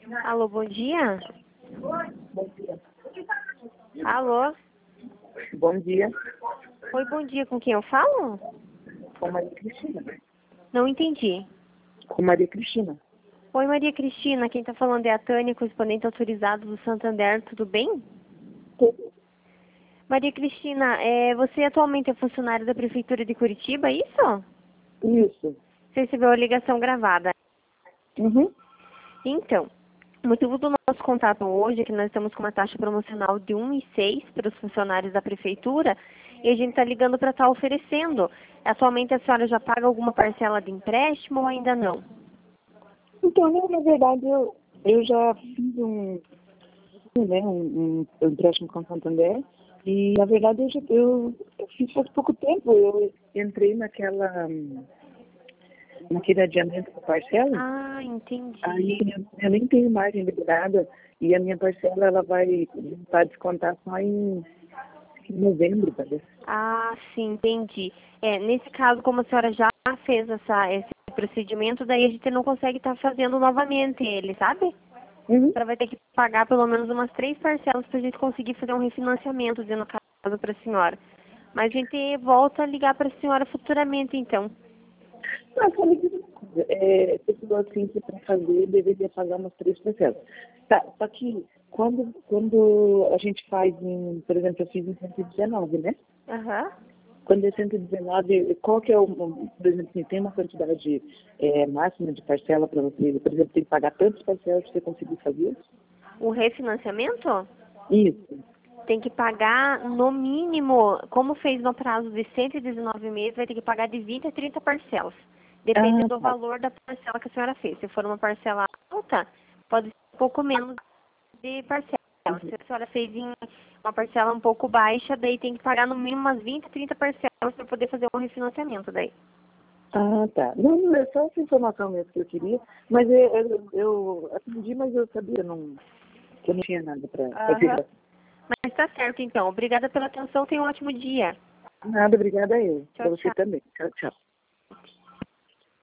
Alô, bom dia? Bom dia. Alô? Bom dia. Oi, bom dia. Com quem eu falo? Com Maria Cristina. Não entendi. Com Maria Cristina. Oi, Maria Cristina. Quem tá falando é a Tânia, correspondente autorizado do Santander. Tudo bem? Maria Cristina, você atualmente é funcionária da Prefeitura de Curitiba, é isso? Isso. Você recebeu a ligação gravada. Uhum. Então, o motivo do nosso contato hoje é que nós estamos com uma taxa promocional de 1,6 para os funcionários da Prefeitura e a gente está ligando para estar oferecendo. Atualmente a senhora já paga alguma parcela de empréstimo ou ainda não? Então, na verdade, eu já fiz um empréstimo com o Santander e, na verdade, eu fiz faz pouco tempo. Eu entrei naquele adiamento da parcela. Ah, entendi. Aí eu nem tenho margem liberada e a minha parcela ela vai voltar a descontar só em novembro, parece. Ah, sim, entendi. Nesse caso, como a senhora já fez esse procedimento, daí a gente não consegue estar fazendo novamente ele, sabe? A Uhum. senhora vai ter que pagar pelo menos umas 3 parcelas para a gente conseguir fazer um refinanciamento, dizendo caso para a senhora. Mas a gente volta a ligar para a senhora futuramente, então. Não, só me diz uma coisa. Pessoa assim que para fazer deveria pagar umas 3%. Tá, só que quando a gente faz por exemplo, eu fiz em 119, né? Aham. Quando é 119, qual que é por exemplo, assim, tem uma quantidade máxima de parcela para você, por exemplo, tem que pagar tantas parcelas para você conseguir fazer isso? O refinanciamento Isso. tem que pagar no mínimo, como fez no prazo de 119 meses, vai ter que pagar de 20 a 30 parcelas. Depende Ah, do tá. valor da parcela que a senhora fez. Se for uma parcela alta, pode ser um pouco menos de parcela. Se a senhora fez em uma parcela um pouco baixa, daí tem que pagar no mínimo umas 20, 30 parcelas para poder fazer um refinanciamento daí. Ah, tá. Não, é só essa informação mesmo que eu queria, mas eu atendi, mas eu sabia que eu não tinha nada para Aham. fazer. Mas tá certo então. Obrigada pela atenção. Tenha um ótimo dia. Nada, obrigada a eu. Tchau, Para você tchau. também. Tchau, tchau.